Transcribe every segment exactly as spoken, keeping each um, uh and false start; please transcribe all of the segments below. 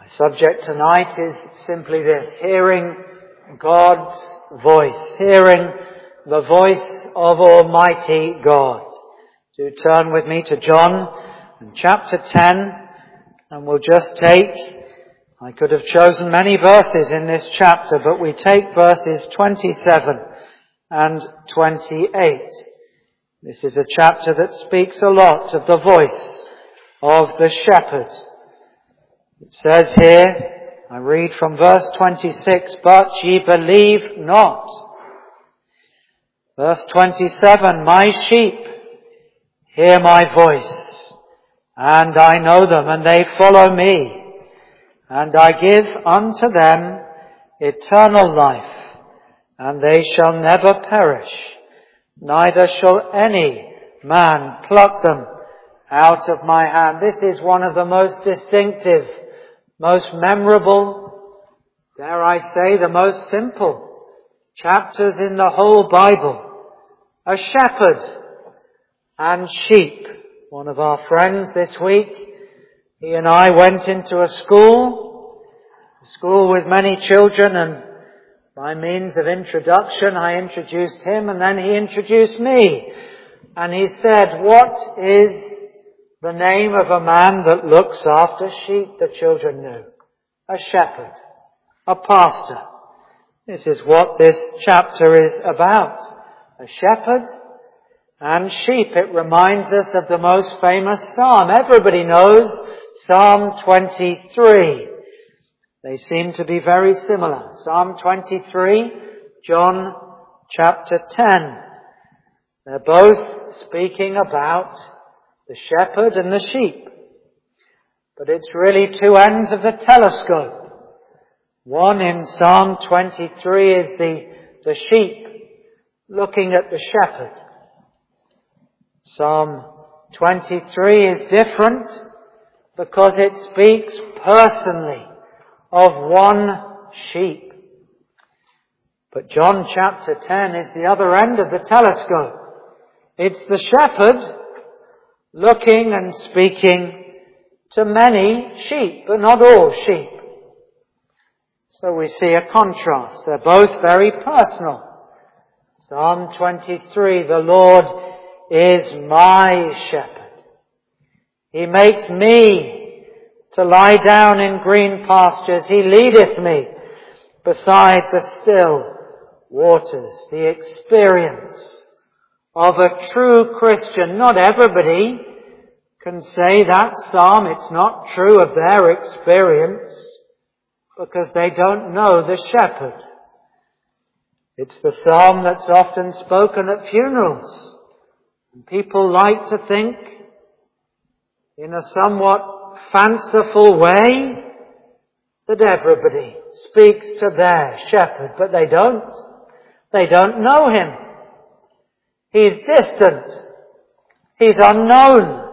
My subject tonight is simply this: hearing God's voice, hearing the voice of Almighty God. Do turn with me to John chapter ten, and we'll just take, I could have chosen many verses in this chapter, but we take verses twenty-seven and twenty-eight. This is a chapter that speaks a lot of the voice of the shepherd. It says here, I read from verse twenty-six, "But ye believe not." Verse twenty-seven, "My sheep hear my voice, and I know them, and they follow me. And I give unto them eternal life, and they shall never perish, neither shall any man pluck them out of my hand." This is one of the most distinctive, most memorable, dare I say, the most simple chapters in the whole Bible. A shepherd and sheep. One of our friends this week, he and I went into a school, a school with many children, and by means of introduction, I introduced him, and then he introduced me. And he said, "What is the name of a man that looks after sheep?" The children knew. A shepherd. A pastor. This is what this chapter is about. A shepherd and sheep. It reminds us of the most famous psalm. Everybody knows Psalm twenty-three. They seem to be very similar. Psalm twenty-three, John chapter ten. They're both speaking about the shepherd and the sheep. But it's really two ends of the telescope. One in Psalm twenty-three is the, the sheep looking at the shepherd. Psalm twenty-three is different because it speaks personally of one sheep. But John chapter ten is the other end of the telescope. It's the shepherd looking and speaking to many sheep, but not all sheep. So we see a contrast. They're both very personal. Psalm twenty-three, "The Lord is my shepherd. He makes me to lie down in green pastures. He leadeth me beside the still waters." The experience of a true Christian. Not everybody can say that psalm. It's not true of their experience because they don't know the shepherd. It's the psalm that's often spoken at funerals. And people like to think in a somewhat fanciful way that everybody speaks to their shepherd, but they don't. They don't know him. He's distant. He's unknown.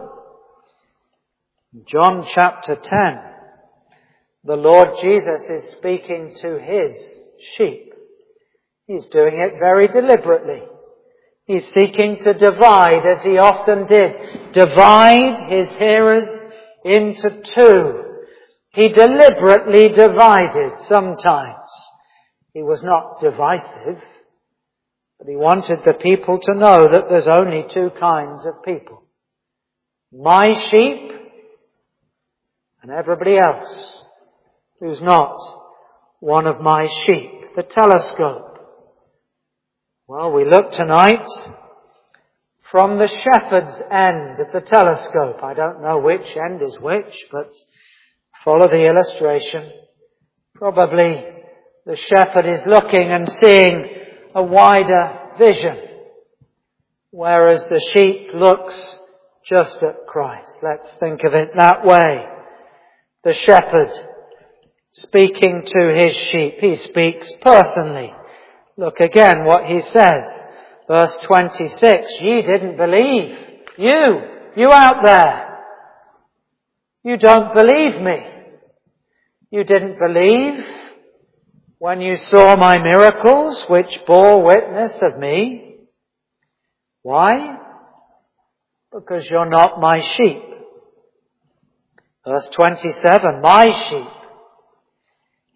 John chapter ten, the Lord Jesus is speaking to his sheep. He's doing it very deliberately. He's seeking to divide, as he often did, divide his hearers into two. He deliberately divided sometimes. He was not divisive, but he wanted the people to know that there's only two kinds of people. My sheep and everybody else who's not one of my sheep. The telescope. Well, we look tonight from the shepherd's end of the telescope. I don't know which end is which, but follow the illustration. Probably the shepherd is looking and seeing a wider vision, whereas the sheep looks just at Christ. Let's think of it that way. The shepherd speaking to his sheep. He speaks personally. Look again what he says. Verse twenty-six, "Ye didn't believe." You, you out there. You don't believe me. You didn't believe when you saw my miracles, which bore witness of me. Why? Because you're not my sheep. Verse twenty-seven, "My sheep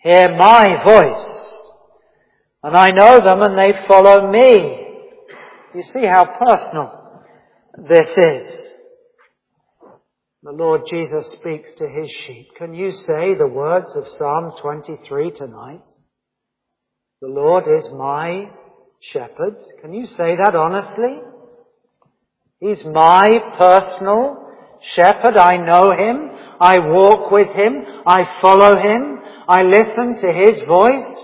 hear my voice, and I know them and they follow me. You see how personal this is. The Lord Jesus speaks to his sheep. Can you say the words of Psalm twenty-three tonight? The Lord is my shepherd. Can you say that honestly? He's my personal shepherd. I know him. I walk with him. I follow him. I listen to his voice.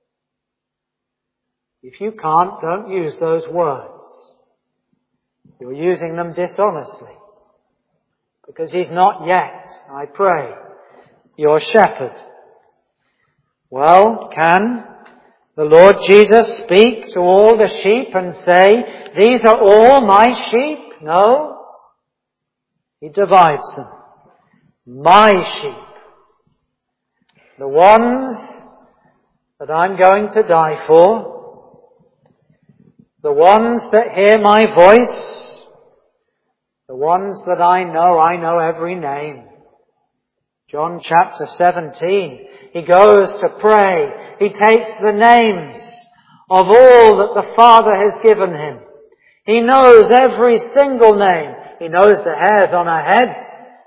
If you can't, don't use those words. You're using them dishonestly. Because he's not yet, I pray, your shepherd. Well, can the Lord Jesus speak to all the sheep and say, these are all my sheep? No. He divides them. My sheep. The ones that I'm going to die for. The ones that hear my voice. The ones that I know, I know every name. John chapter seventeen, he goes to pray. He takes the names of all that the Father has given him. He knows every single name. He knows the hairs on our heads.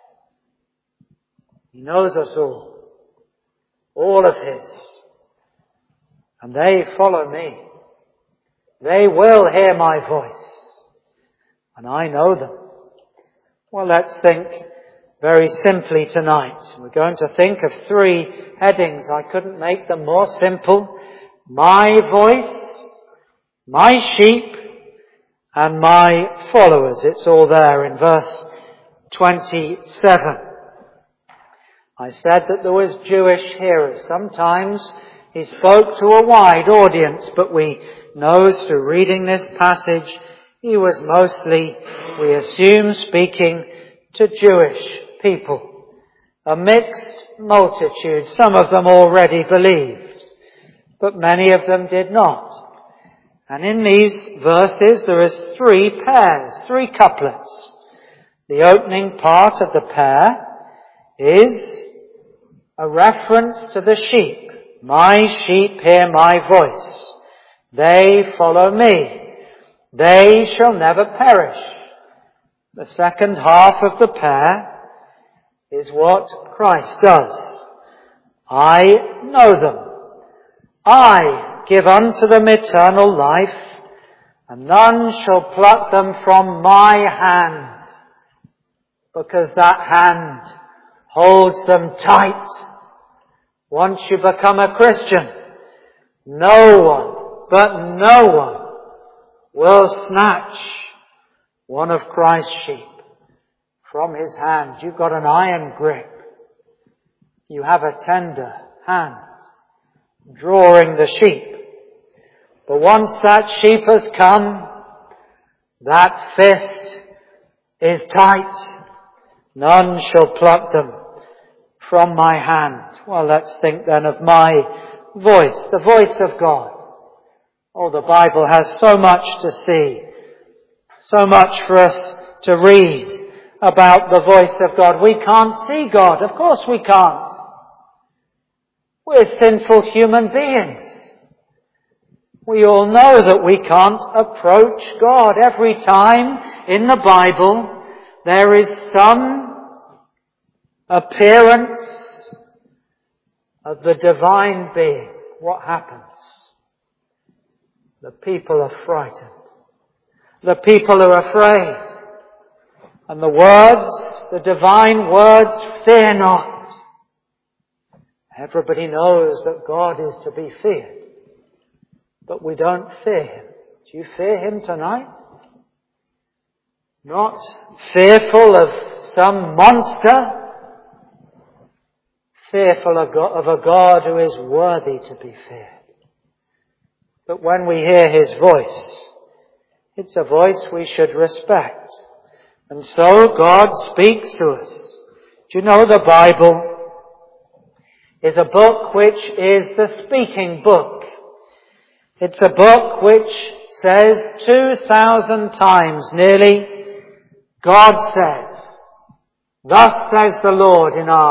He knows us all. All of his. And they follow me. They will hear my voice. And I know them. Well, let's think very simply tonight. We're going to think of three headings. I couldn't make them more simple. My voice, my sheep, and my followers. It's all there in verse twenty-seven. I said that there was Jewish hearers. Sometimes he spoke to a wide audience, but we know through reading this passage he was mostly, we assume, speaking to Jewish people. A mixed multitude. Some of them already believed, but many of them did not. And in these verses there is three pairs, three couplets. The opening part of the pair is a reference to the sheep. My sheep hear my voice. They follow me. They shall never perish. The second half of the pair is what Christ does. I know them. I give unto them eternal life, and none shall pluck them from my hand, because that hand holds them tight. Once you become a Christian, no one, but no one, will snatch one of Christ's sheep from his hand. You've got an iron grip. You have a tender hand drawing the sheep. But once that sheep has come, that fist is tight. None shall pluck them from my hand. Well, let's think then of my voice, the voice of God. Oh, the Bible has so much to see, so much for us to read about the voice of God. We can't see God. Of course we can't. We're sinful human beings. We all know that we can't approach God. Every time in the Bible there is some appearance of the divine being. What happens? The people are frightened. The people are afraid. And the words, the divine words, fear not. Everybody knows that God is to be feared. But we don't fear him. Do you fear him tonight? Not fearful of some monster. Fearful of a God who is worthy to be feared. But when we hear his voice, it's a voice we should respect. And so God speaks to us. Do you know the Bible is a book which is the speaking book. It's a book which says two thousand times nearly, God says, thus says the Lord in our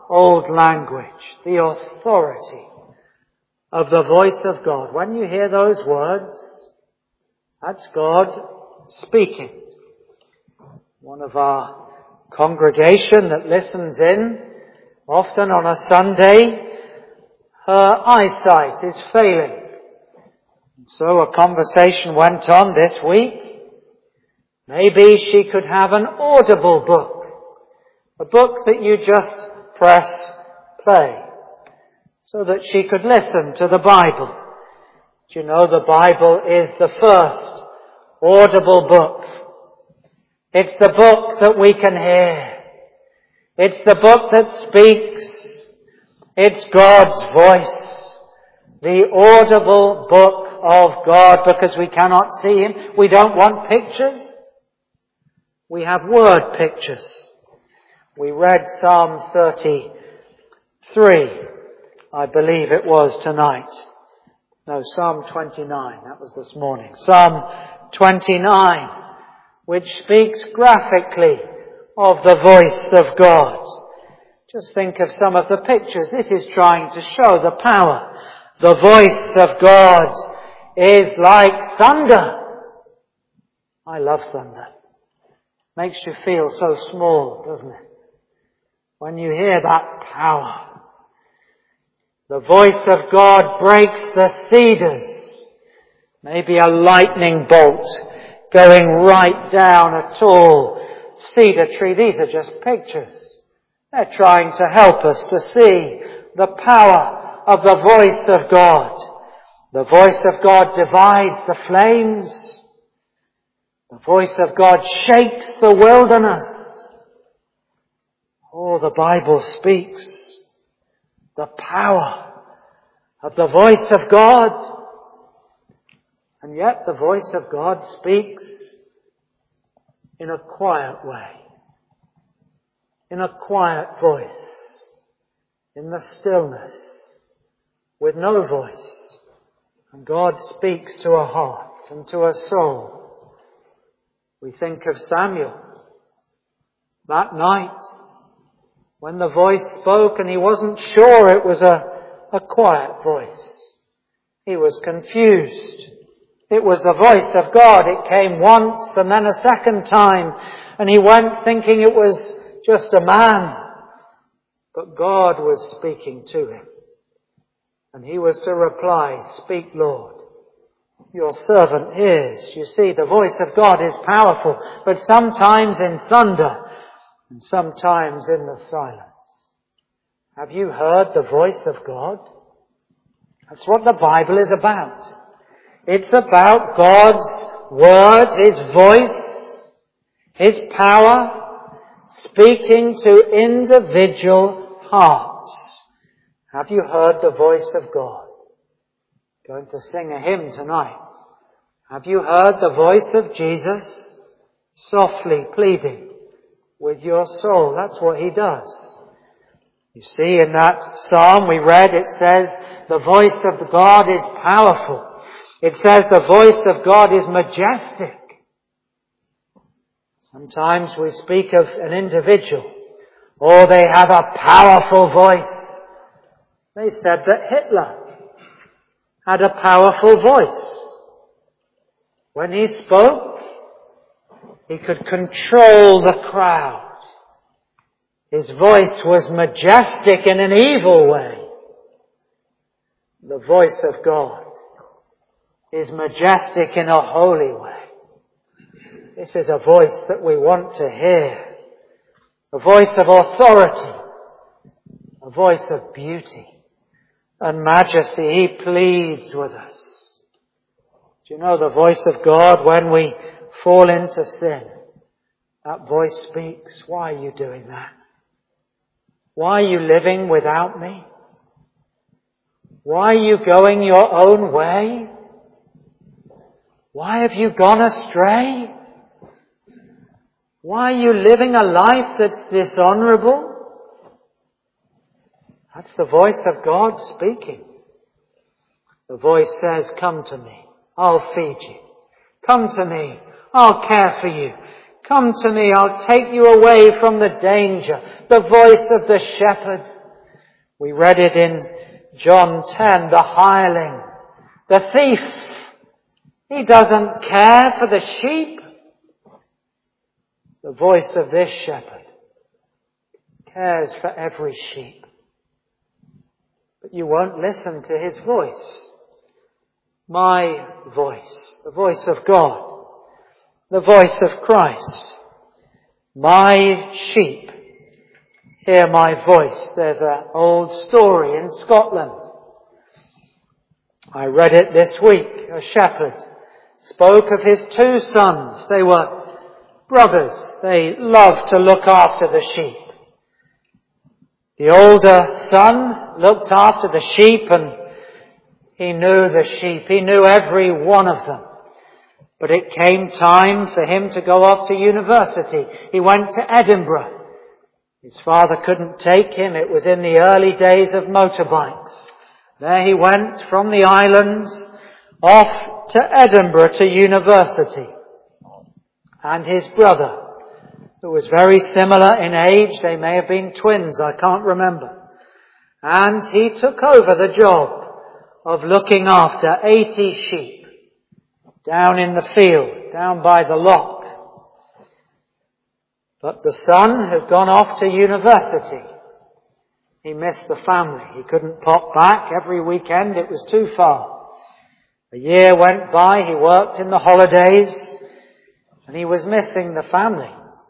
old language, the authority of the voice of God. When you hear those words, that's God speaking. One of our congregation that listens in, often on a Sunday, her eyesight is failing. So a conversation went on this week. Maybe she could have an audible book. A book that you just press play. So that she could listen to the Bible. Do you know the Bible is the first audible book? It's the book that we can hear. It's the book that speaks. It's God's voice. The audible book of God, because we cannot see Him. We don't want pictures. We have word pictures. We read Psalm thirty-three, I believe it was tonight. No, Psalm twenty-nine, that was this morning. Psalm twenty-nine, which speaks graphically of the voice of God. Just think of some of the pictures. This is trying to show the power. The voice of God is like thunder. I love thunder. Makes you feel so small, doesn't it? When you hear that power. The voice of God breaks the cedars. Maybe a lightning bolt going right down a tall cedar tree. These are just pictures. They're trying to help us to see the power of the voice of God. The voice of God divides the flames. The voice of God shakes the wilderness. Oh, the Bible speaks the power of the voice of God. And yet the voice of God speaks in a quiet way. In a quiet voice. In the stillness. With no voice. And God speaks to a heart and to a soul. We think of Samuel. That night, when the voice spoke and he wasn't sure it was a, a quiet voice. He was confused. It was the voice of God. It came once and then a second time. And he went thinking it was just a man. But God was speaking to him. And he was to reply, "Speak, Lord. Your servant hears." You see, the voice of God is powerful, but sometimes in thunder and sometimes in the silence. Have you heard the voice of God? That's what the Bible is about. It's about God's word, His voice, His power, speaking to individual hearts. Have you heard the voice of God? Going to sing a hymn tonight. Have you heard the voice of Jesus softly pleading with your soul? That's what He does. You see, in that psalm we read, it says, the voice of God is powerful. It says the voice of God is majestic. Sometimes we speak of an individual. Oh, they have a powerful voice. They said that Hitler had a powerful voice. When he spoke, he could control the crowd. His voice was majestic in an evil way. The voice of God is majestic in a holy way. This is a voice that we want to hear. A voice of authority. A voice of beauty and majesty. He pleads with us. Do you know the voice of God when we fall into sin? That voice speaks. Why are you doing that? Why are you living without me? Why are you going your own way? Why have you gone astray? Why are you living a life that's dishonorable? That's the voice of God speaking. The voice says, "Come to me, I'll feed you. Come to me, I'll care for you. Come to me, I'll take you away from the danger." The voice of the shepherd We read it in John ten, the hireling, the thief. He doesn't care for the sheep. The voice of this shepherd cares for every sheep. But you won't listen to his voice. My voice, the voice of God, the voice of Christ. My sheep hear my voice. There's an old story in Scotland. I read it this week. A shepherd spoke of his two sons. They were brothers. They loved to look after the sheep. The older son looked after the sheep, and he knew the sheep. He knew every one of them. But it came time for him to go off to university. He went to Edinburgh. His father couldn't take him. It was in the early days of motorbikes. There he went from the islands off to Edinburgh to university. And his brother, who was very similar in age, they may have been twins, I can't remember. And he took over the job of looking after eighty sheep down in the field, down by the loch. But the son had gone off to university. He missed the family. He couldn't pop back every weekend. It was too far. A year went by. He worked in the holidays, and he was missing the family.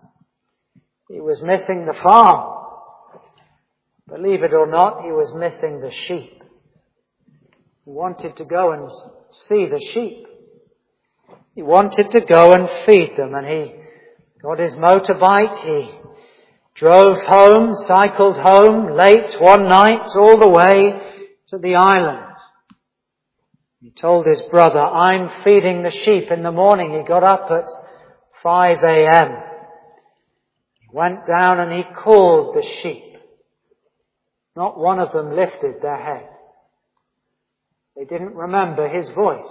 He was missing the farm. Believe it or not, he was missing the sheep. He wanted to go and see the sheep. He wanted to go and feed them, and he got his motorbike. He drove home, cycled home late one night all the way to the island. He told his brother, I'm feeding the sheep in the morning. He got up at five a.m. He went down and he called the sheep. Not one of them lifted their head. They didn't remember his voice.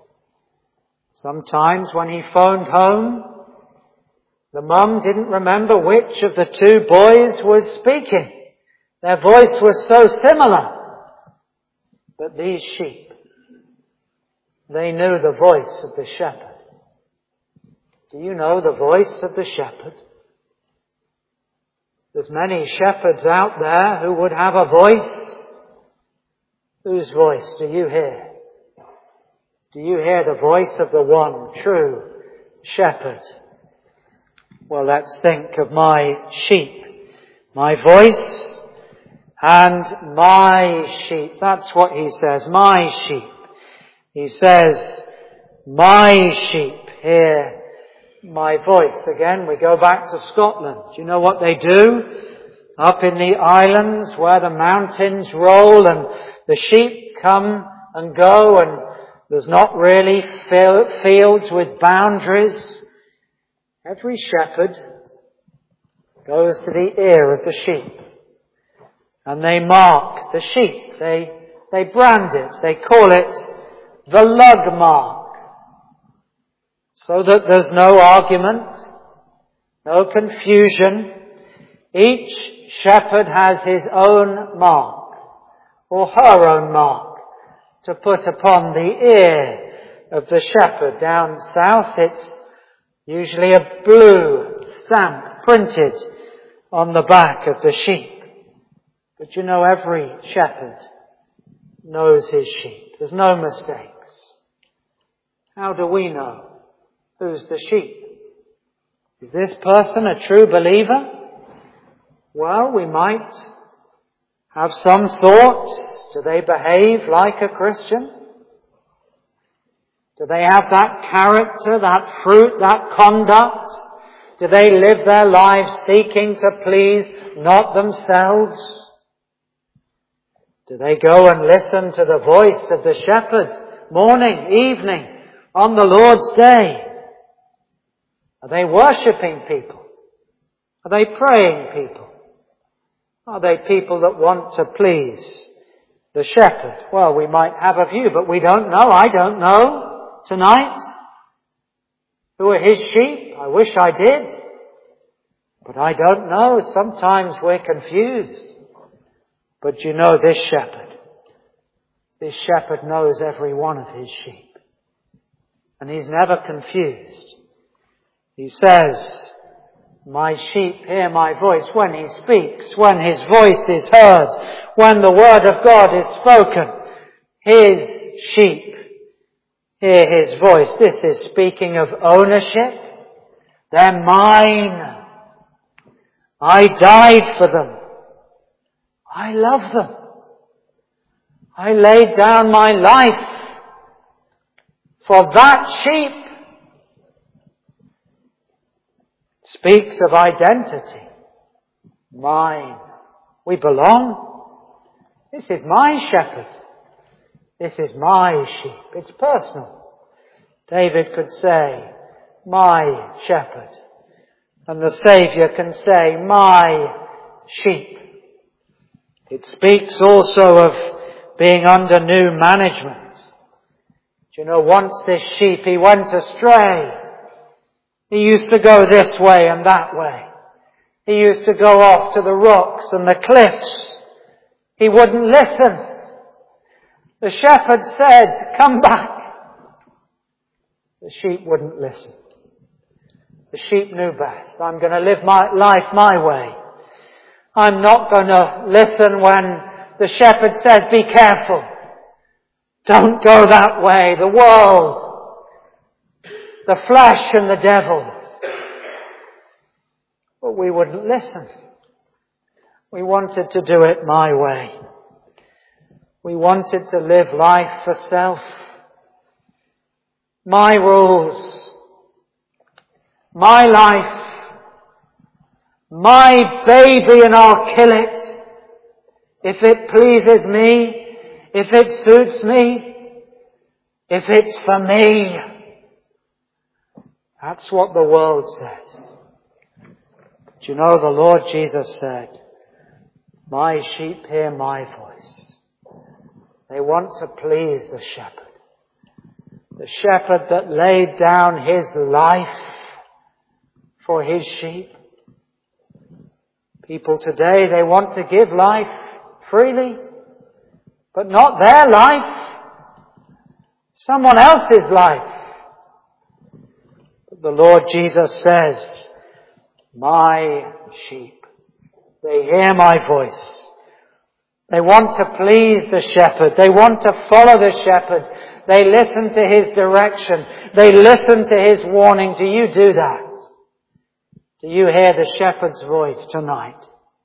Sometimes when he phoned home, the mum didn't remember which of the two boys was speaking. Their voice was so similar. But these sheep, they knew the voice of the shepherd. Do you know the voice of the shepherd? There's many shepherds out there who would have a voice. Whose voice do you hear? Do you hear the voice of the one true shepherd? Well, let's think of my sheep, my voice and my sheep. That's what he says, my sheep. He says, my sheep hear my voice. Again, we go back to Scotland. Do you know what they do? Up in the islands where the mountains roll and the sheep come and go, and there's not really fields with boundaries. Every shepherd goes to the ear of the sheep, and they mark the sheep. They, they brand it. They call it the lug mark, so that there's no argument, no confusion. Each shepherd has his own mark, or her own mark, to put upon the ear of the shepherd. Down south, it's usually a blue stamp printed on the back of the sheep. But you know, every shepherd knows his sheep. There's no mistakes. How do we know who's the sheep? Is this person a true believer? Well, we might have some thoughts. Do they behave like a Christian? Do they have that character, that fruit, that conduct? Do they live their lives seeking to please not themselves? Do they go and listen to the voice of the shepherd morning, evening, on the Lord's day? Are they worshipping people? Are they praying people? Are they people that want to please the shepherd? Well, we might have a view, but we don't know. I don't know tonight who are his sheep. I wish I did, but I don't know. Sometimes we're confused. But you know this shepherd. This shepherd knows every one of his sheep. And he's never confused. He says, my sheep hear my voice when he speaks, when his voice is heard, when the word of God is spoken. His sheep hear his voice. This is speaking of ownership. They're mine. I died for them. I love them. I laid down my life for that sheep. Speaks of identity. Mine. We belong. This is my shepherd. This is my sheep. It's personal. David could say, my shepherd. And the Saviour can say, my sheep. It speaks also of being under new management. Do you know, once this sheep, he went astray. He used to go this way and that way. He used to go off to the rocks and the cliffs. He wouldn't listen. The shepherd said, come back. The sheep wouldn't listen. The sheep knew best. I'm going to live my life my way. I'm not going to listen when the shepherd says, be careful. Don't go that way. The world, the flesh and the devil. But we wouldn't listen. We wanted to do it my way. We wanted to live life for self. My rules. My life. My baby, and I'll kill it. If it pleases me. If it suits me. If it's for me. That's what the world says. But you know, the Lord Jesus said, my sheep hear my voice. They want to please the shepherd. The shepherd that laid down his life for his sheep. People today, they want to give life freely, but not their life. Someone else's life. But the Lord Jesus says, my sheep, they hear my voice. They want to please the shepherd. They want to follow the shepherd. They listen to his direction. They listen to his warning. Do you do that? Do you hear the shepherd's voice tonight?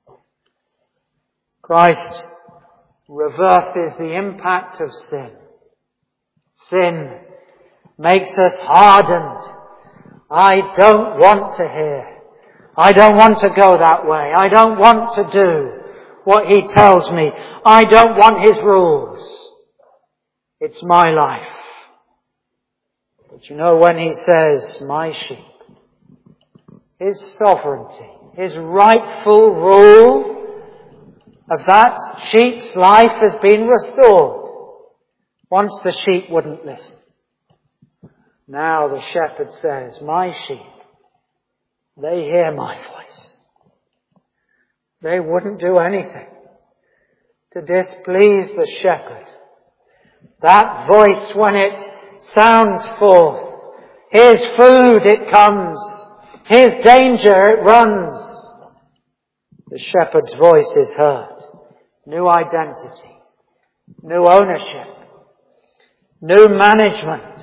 Christ reverses the impact of sin. Sin makes us hardened. I don't want to hear. I don't want to go that way. I don't want to do what he tells me. I don't want his rules. It's my life. But you know, when he says, my sheep, his sovereignty, his rightful rule of that sheep's life has been restored. Once the sheep wouldn't listen. Now the shepherd says, my sheep, they hear my voice. They wouldn't do anything to displease the shepherd. That voice, when it sounds forth, his food it comes, his danger it runs. The shepherd's voice is heard. New identity, new ownership, new management.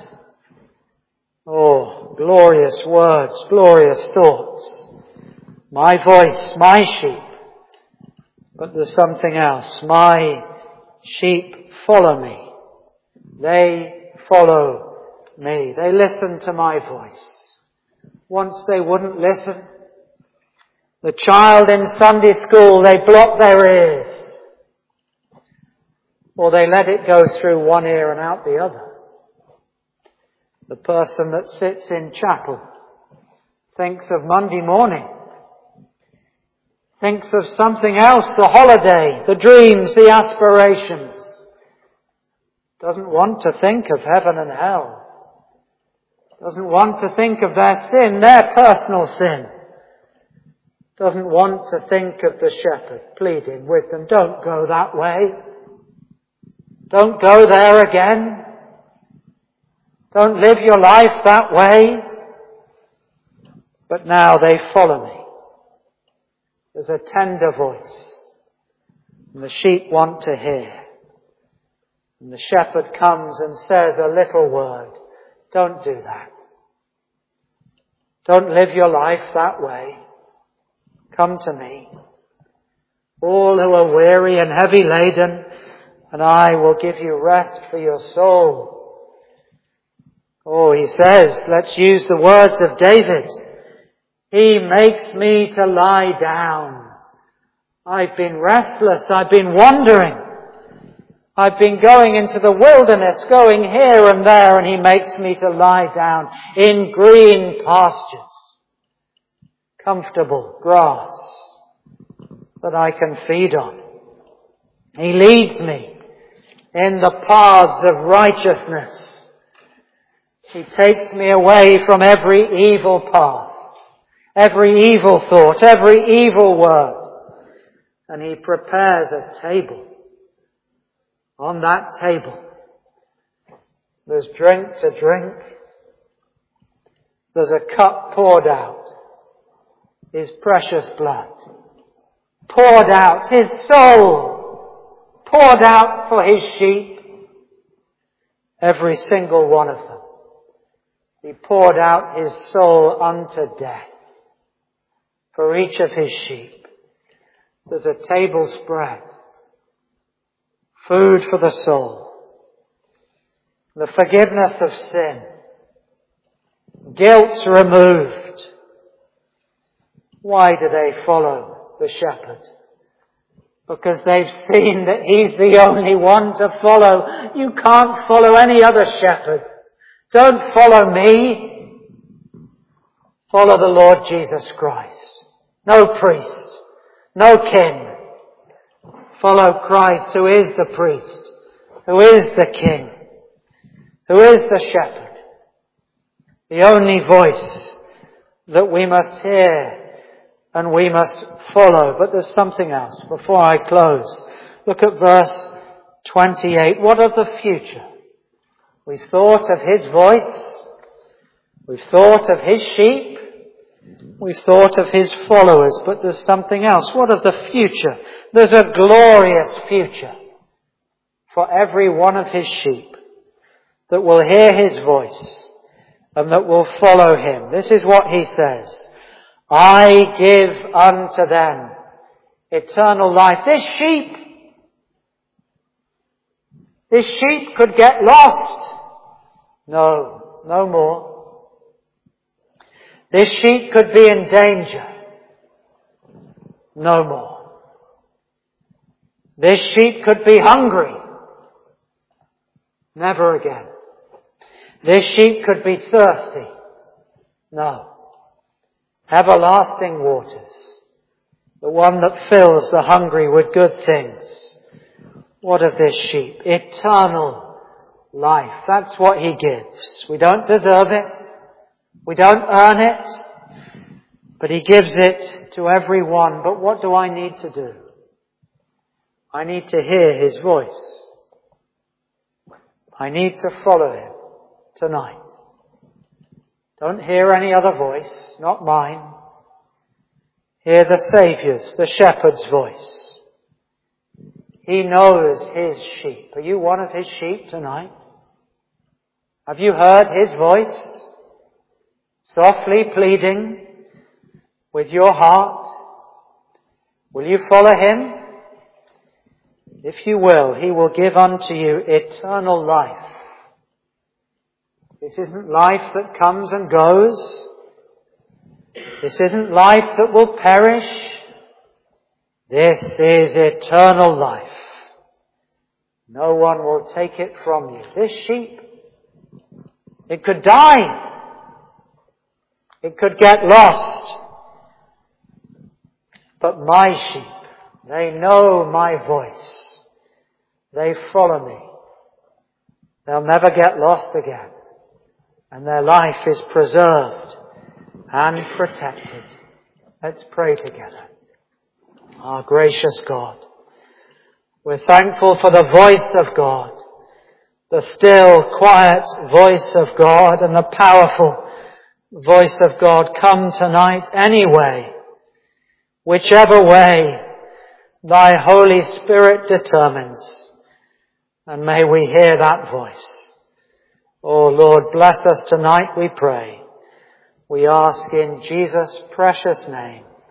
Oh, glorious words, glorious thoughts. My voice, my sheep. But there's something else. My sheep follow me. They follow me. They listen to my voice. Once they wouldn't listen. The child in Sunday school, they block their ears. Or they let it go through one ear and out the other. The person that sits in chapel thinks of Monday morning. Thinks of something else, the holiday, the dreams, the aspirations. Doesn't want to think of heaven and hell. Doesn't want to think of their sin, their personal sin. doesn't want to think of the shepherd pleading with them, don't go that way. Don't go there again. Don't live your life that way. But now they follow me. There's a tender voice. And the sheep want to hear. And the shepherd comes and says a little word. Don't do that. Don't live your life that way. Come to me. All who are weary and heavy laden, and I will give you rest for your soul. Oh, he says, let's use the words of David. He makes me to lie down. I've been restless. I've been wandering. I've been going into the wilderness, going here and there, and he makes me to lie down in green pastures. Comfortable grass that I can feed on. He leads me in the paths of righteousness. He takes me away from every evil path, every evil thought, every evil word. And he prepares a table. On that table, there's drink to drink. There's a cup poured out. His precious blood. Poured out. His soul. Poured out for his sheep. Every single one of them. He poured out his soul unto death. For each of his sheep. There's a table spread. Food for the soul. The forgiveness of sin. Guilt removed. Why do they follow the shepherd? Because they've seen that he's the only one to follow. You can't follow any other shepherd. Don't follow me. Follow the Lord Jesus Christ. No priest. No king. Follow Christ, who is the priest, who is the king, who is the shepherd. The only voice that we must hear and we must follow. But there's something else. Before I close, look at verse twenty-eight. What of the future? We've thought of his voice. We've thought of his sheep. We've thought of his followers, but there's something else. What of the future? There's a glorious future for every one of his sheep that will hear his voice and that will follow him. This is what he says. I give unto them eternal life. This sheep, this sheep could get lost. No, no more. This sheep could be in danger. No more. This sheep could be hungry. Never again. This sheep could be thirsty. No. Everlasting waters. The one that fills the hungry with good things. What of this sheep? Eternal life. That's what he gives. We don't deserve it. We don't earn it, but he gives it to everyone. But what do I need to do? I need to hear his voice. I need to follow him tonight. Don't hear any other voice, not mine. Hear the Saviour's, the shepherd's voice. He knows his sheep. Are you one of his sheep tonight? Have you heard his voice? Softly pleading with your heart. Will you follow him? If you will, he will give unto you eternal life. This isn't life that comes and goes. This isn't life that will perish. This is eternal life. No one will take it from you. This sheep, it could die. It could get lost. But my sheep, they know my voice. They follow me. They'll never get lost again. And their life is preserved and protected. Let's pray together. Our gracious God, we're thankful for the voice of God, the still, quiet voice of God and the powerful voice of God. Come tonight anyway, whichever way thy Holy Spirit determines, and may we hear that voice. Oh Lord, bless us tonight, we pray. We ask in Jesus' precious name.